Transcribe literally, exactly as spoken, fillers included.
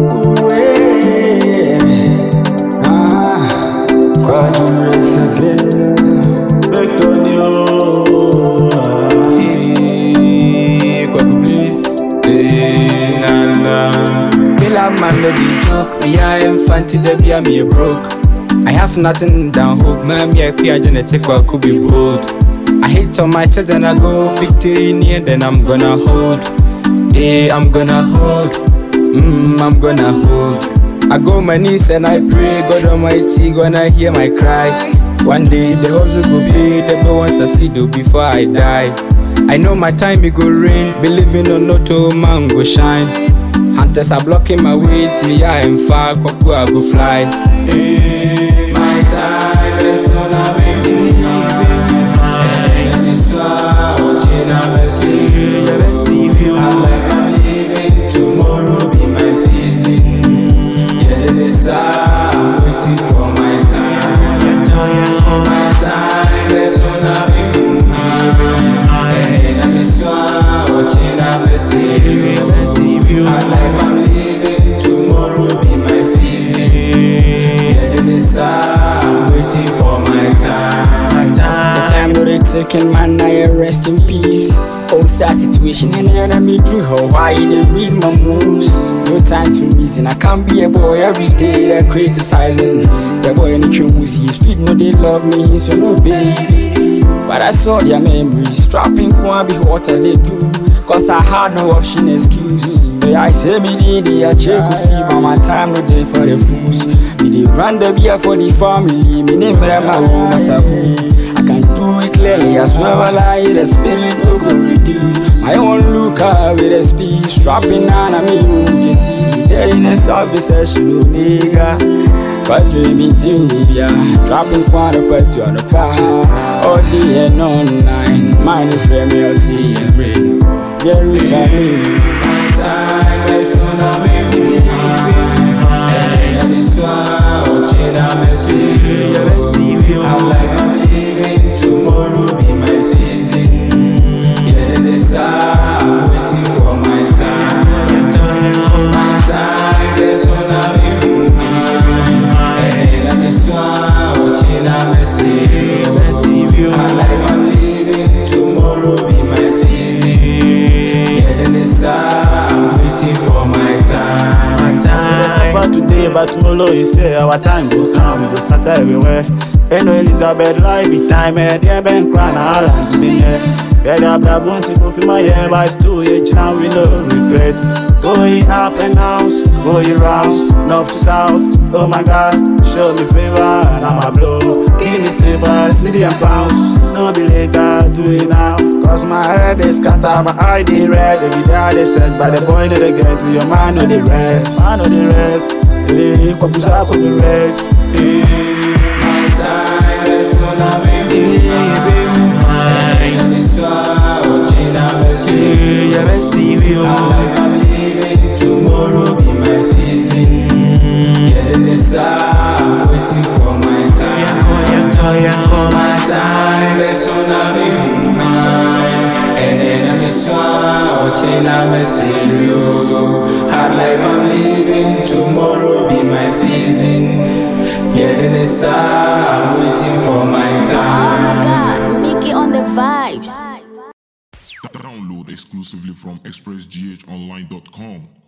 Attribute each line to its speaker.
Speaker 1: Ooh, eh. Ah, quadrurex again. Rectonio. Eh, quadru please. Eh, na na. Me love man no be joke. Me I am fancy that be me a broke. I have nothing down hope. Man, me I pay a genetic or could be bold. I hate on my chest and I go victory near, then I'm gonna hold. Yeah, I'm gonna hold. Mmm, I'm gonna hold. I go on my knees and I pray, God Almighty gonna hear my cry. One day the hustle go be, the boy wants to see do before I die. I know my time it go rain, believing on no to man go shine. Hunters are blocking my way, till me I am far, Koku I go fly. Yeah, my time is gonna be me. I'm like I'm living, tomorrow be my season. Yeah, this I'm waiting for my time. My time is gonna be mine. And this one watching I'm like I'm living, tomorrow be my season. Yeah, this I'm waiting for my time. The time that they taking man, I rest in peace. Oh, sad situation and enemy drew her. Why they read my moves? No time to reason. I can't be a boy every day. They're criticizing. The boy in the true see street, no they love me, so no baby. But I saw their memories. Strapping can't be what they do. Cause I had no option excuse. I say me did the check fever. My time no day for the fools. Me they run the beer for the family. Me name my home as a I can do it clearly, I swear I lie, the spirit no go reduce. My own look up with a speech, dropping on a me, you see. There in a service session, Omega. But dreaming too, yeah. Dropping quarter parts on the car. All day and online, mind if me or see and rain. There is a me. My time is gonna be me. And this one, watching I'm a see. I'm like I'm living, tomorrow be my season. Yeah, this I'm waiting for my time. My time is gonna be mine. And this one watching I'm a see. I'm like I'm living, tomorrow be my season. Yeah, this I'm waiting for my time. My time.
Speaker 2: We suffer today, but tomorrow you say our time will come. We will start everywhere. Eno Elizabeth life be time eh dear ben cry na all me eh get up that bounty go fi my hair by two age now we no regret going up and down going round north to south oh my God show me favor and I'm a blow give me silver city and pounds no be later do it now cause my head is scatter my eye dey red every day they said by the boy no dey get to your man no dey rest man no dey rest eh kwapusa for the rest eh
Speaker 1: time is gonna be me, and this one watching I'm see. Yeah, see you. I'm living, tomorrow be my season. Yeah, this I'm waiting for my time. My time is gonna be mine, and then this one watching I'm see you. Hard life I'm living, tomorrow be my season. Yeah, then it's I'm waiting for my time.
Speaker 3: Oh my God, Mickey on the vibes.
Speaker 4: Download exclusively from express g h online dot com.